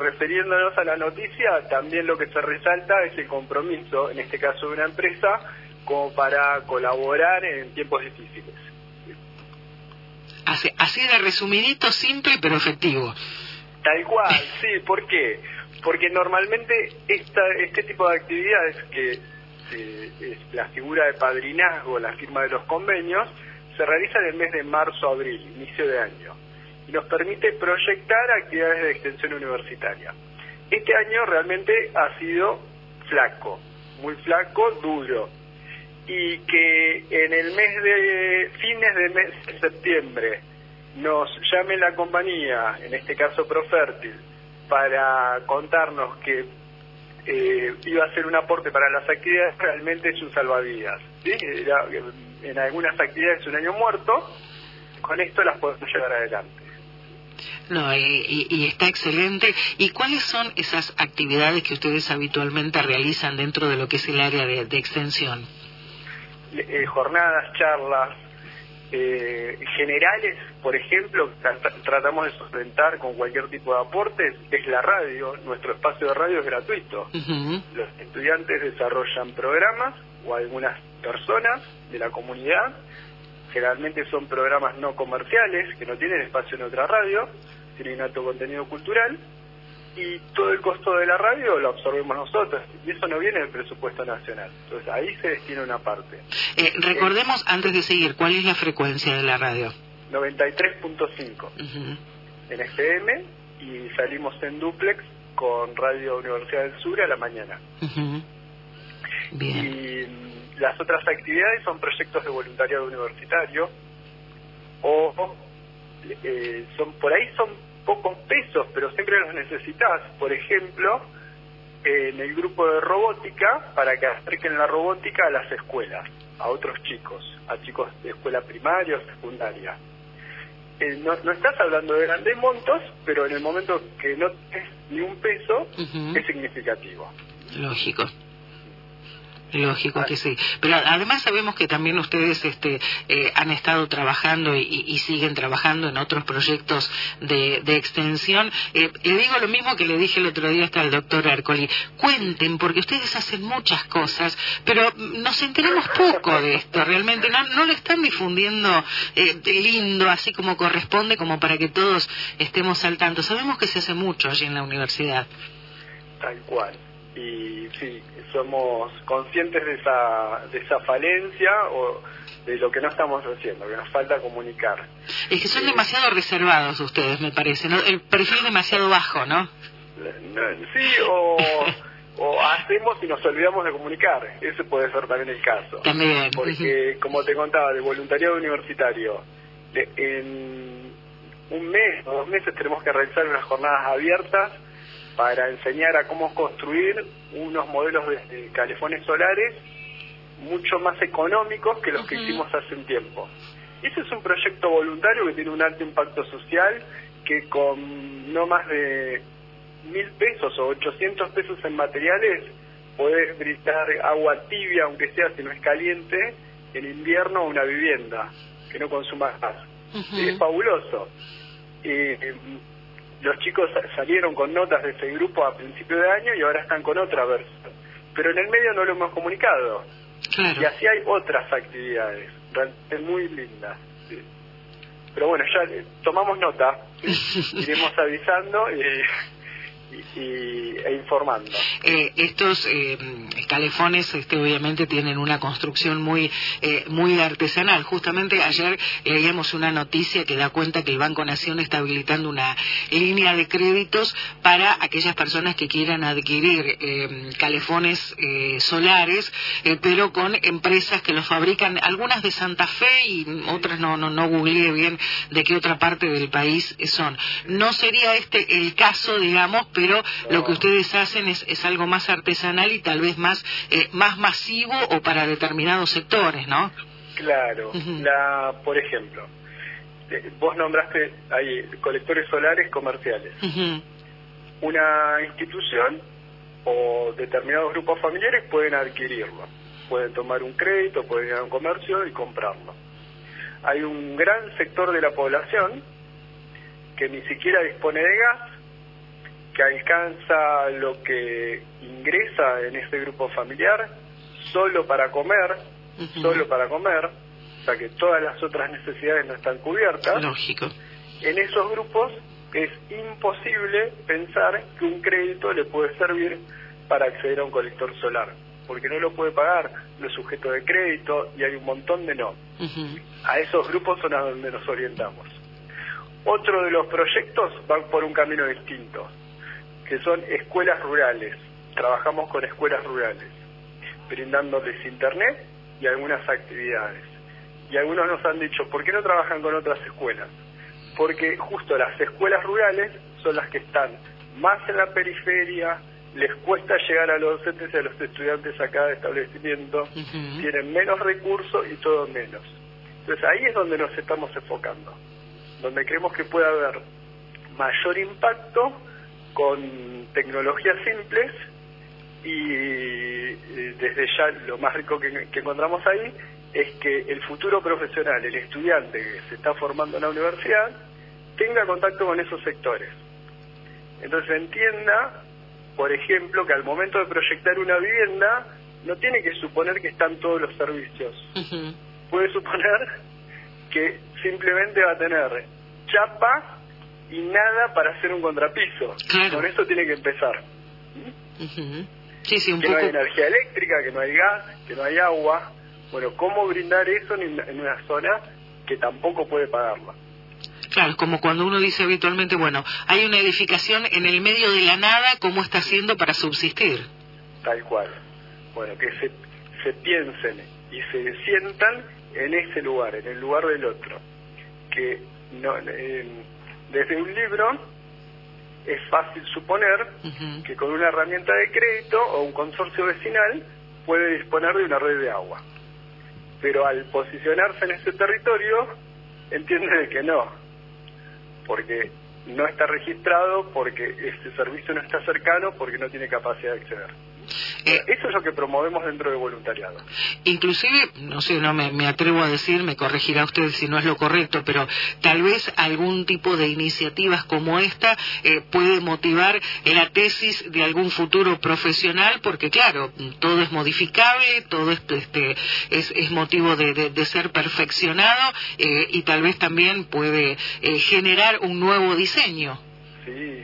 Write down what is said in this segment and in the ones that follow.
refiriéndonos a la noticia, también lo que se resalta es el compromiso, en este caso de una empresa, como para colaborar en tiempos difíciles. Así de resumidito, simple pero efectivo. Tal cual, sí, ¿por qué? Porque normalmente este tipo de actividades, que es la figura de padrinazgo, la firma de los convenios, se realiza en el mes de marzo-abril, inicio de año, y nos permite proyectar actividades de extensión universitaria. Este año realmente ha sido flaco, muy flaco, duro, y que en el mes de fines del mes de septiembre nos llame la compañía, en este caso Profértil, para contarnos que iba a ser un aporte para las actividades, realmente es un salvavidas, ¿sí? En algunas actividades es un año muerto, con esto las podemos llevar adelante. No, y está excelente. ¿Y cuáles son esas actividades que ustedes habitualmente realizan dentro de lo que es el área de extensión? Jornadas, charlas generales, por ejemplo, tratamos de sustentar con cualquier tipo de aportes, es la radio. Nuestro espacio de radio es gratuito. Los estudiantes desarrollan programas, o algunas personas de la comunidad, generalmente son programas no comerciales, que no tienen espacio en otra radio, tienen alto contenido cultural, y todo el costo de la radio lo absorbemos nosotros, y eso no viene del presupuesto nacional. Entonces ahí se destina una parte. Recordemos, antes de seguir, ¿cuál es la frecuencia de la radio? 93.5 en FM, y salimos en duplex con Radio Universidad del Sur a la mañana. Bien. Y las otras actividades son proyectos de voluntariado universitario, o por ahí son pocos pesos, pero siempre los necesitas. Por ejemplo, en el grupo de robótica, para que acerquen la robótica a las escuelas, a otros chicos, a chicos de escuela primaria o secundaria. No estás hablando de grandes montos, pero en el momento que no tienes ni un peso, es significativo. Lógico que sí, pero además sabemos que también ustedes han estado trabajando y siguen trabajando en otros proyectos de extensión. Le digo lo mismo que le dije el otro día hasta al doctor Ercoli: cuenten, porque ustedes hacen muchas cosas, pero nos enteramos poco de esto, realmente no lo están difundiendo lindo, así como corresponde, como para que todos estemos al tanto. Sabemos que se hace mucho allí en la universidad. Tal cual. Y sí, somos conscientes de esa falencia, o de lo que no estamos haciendo, que nos falta comunicar. Es que son demasiado reservados ustedes, me parece, ¿no? El perfil demasiado bajo, ¿no? Sí, o hacemos y nos olvidamos de comunicar. Ese puede ser también el caso. También. Porque, como te contaba, de voluntariado universitario, en un mes o 2 meses tenemos que realizar unas jornadas abiertas para enseñar a cómo construir unos modelos de calefones solares mucho más económicos que los que hicimos hace un tiempo. Ese es un proyecto voluntario que tiene un alto impacto social, que con no más de 1.000 pesos o 800 pesos en materiales podés brindar agua tibia, aunque sea, si no es caliente, en invierno, una vivienda que no consuma gas. Es fabuloso. Los chicos salieron con notas de ese grupo a principio de año y ahora están con otra versión. Pero en el medio no lo hemos comunicado. Claro. Y así hay otras actividades, realmente muy lindas. Sí. Pero bueno, ya tomamos nota, ¿sí? Iremos avisando e informando. Estos calefones obviamente tienen una construcción muy artesanal. Justamente ayer leíamos una noticia que da cuenta que el Banco Nación está habilitando una línea de créditos para aquellas personas que quieran adquirir calefones solares, pero con empresas que los fabrican, algunas de Santa Fe y otras no googleé bien de qué otra parte del país son. No sería este el caso, digamos, pero lo que ustedes hacen es algo más artesanal y tal vez más masivo, o para determinados sectores, ¿no? Claro. Por ejemplo, vos nombraste ahí colectores solares comerciales. Una institución o determinados grupos familiares pueden adquirirlo, pueden tomar un crédito, pueden ir a un comercio y comprarlo. Hay un gran sector de la población que ni siquiera dispone de gas, que alcanza lo que ingresa en ese grupo familiar solo para comer, o sea que todas las otras necesidades no están cubiertas. Lógico. En esos grupos es imposible pensar que un crédito le puede servir para acceder a un colector solar, porque no lo puede pagar, no es sujeto de crédito y hay un montón de no. A esos grupos son a donde nos orientamos. Otro de los proyectos van por un camino distinto, que son escuelas rurales. Trabajamos con escuelas rurales, brindándoles internet y algunas actividades. Y algunos nos han dicho, ¿por qué no trabajan con otras escuelas? Porque justo las escuelas rurales son las que están más en la periferia, les cuesta llegar a los docentes y a los estudiantes a cada establecimiento, tienen menos recursos y todo menos. Entonces ahí es donde nos estamos enfocando, donde creemos que puede haber mayor impacto con tecnologías simples y desde ya lo más rico que encontramos ahí es que el futuro profesional, el estudiante que se está formando en la universidad, tenga contacto con esos sectores. Entonces entienda, por ejemplo, que al momento de proyectar una vivienda no tiene que suponer que están todos los servicios. Puede suponer que simplemente va a tener chapa y nada para hacer un contrapiso. Claro. Con eso tiene que empezar. Sí, un que poco... no hay energía eléctrica, que no hay gas, que no hay agua. Bueno, ¿cómo brindar eso en una zona que tampoco puede pagarla? Claro, es como cuando uno dice habitualmente, bueno, hay una edificación en el medio de la nada, ¿cómo está haciendo para subsistir? Tal cual. Bueno, que se piensen y se sientan en ese lugar, en el lugar del otro. Que no, desde un libro es fácil suponer que con una herramienta de crédito o un consorcio vecinal puede disponer de una red de agua. Pero al posicionarse en ese territorio, entiende de que no, porque no está registrado, porque ese servicio no está cercano, porque no tiene capacidad de acceder. Eso es lo que promovemos dentro del voluntariado. Inclusive, no sé, no me atrevo a decir, me corregirá usted si no es lo correcto, pero tal vez algún tipo de iniciativas como esta puede motivar la tesis de algún futuro profesional, porque claro, todo es modificable, todo esto es motivo de ser perfeccionado y tal vez también puede generar un nuevo diseño. Sí.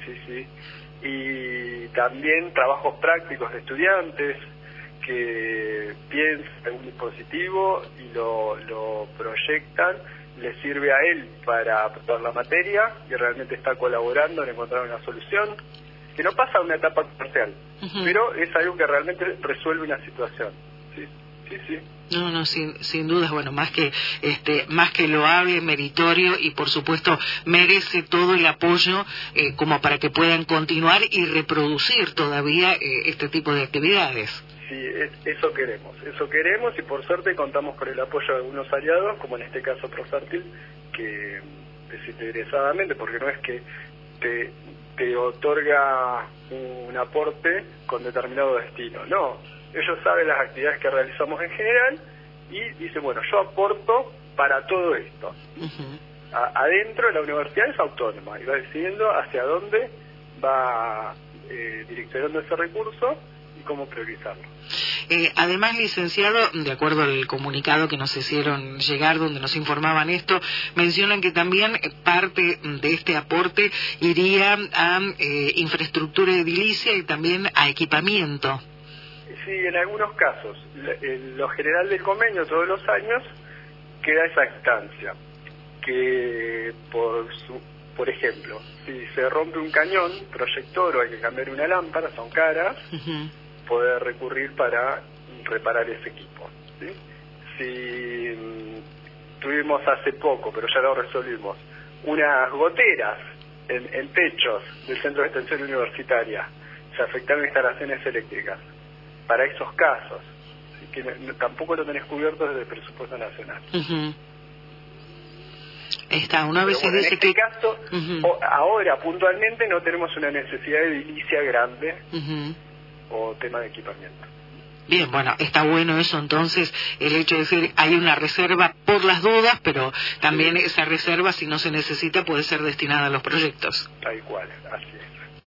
Y también trabajos prácticos de estudiantes que piensan un dispositivo y lo proyectan, le sirve a él para aprobar la materia y realmente está colaborando en encontrar una solución que no pasa a una etapa comercial, pero es algo que realmente resuelve una situación. Sí. No, sin dudas, bueno, más que loable, meritorio y por supuesto merece todo el apoyo como para que puedan continuar y reproducir todavía este tipo de actividades. Sí, eso queremos y por suerte contamos con el apoyo de algunos aliados, como en este caso Profértil, que desinteresadamente, porque no es que te otorga un aporte con determinado destino, no. Ellos saben las actividades que realizamos en general y dicen, bueno, yo aporto para todo esto. Adentro la universidad es autónoma y va decidiendo hacia dónde va direccionando ese recurso y cómo priorizarlo. Además, licenciado, de acuerdo al comunicado que nos hicieron llegar, donde nos informaban esto, mencionan que también parte de este aporte iría a infraestructura edilicia y también a equipamiento. Sí, en algunos casos. Lo general del convenio todos los años queda esa instancia, que por ejemplo, si se rompe un cañón, proyector o hay que cambiar una lámpara, son caras, poder recurrir para reparar ese equipo. ¿Sí? Si tuvimos hace poco, pero ya lo resolvimos, unas goteras en techos del Centro de Extensión Universitaria, se afectaron instalaciones eléctricas. Para esos casos, ¿sí? Que tampoco lo tenés cubierto desde el presupuesto nacional. Una vez en este caso, ahora puntualmente no tenemos una necesidad de edilicia grande o tema de equipamiento. Bien, bueno, está bueno eso entonces, el hecho de decir hay una reserva por las dudas, pero también esa reserva, si no se necesita, puede ser destinada a los proyectos. Tal cual, así es.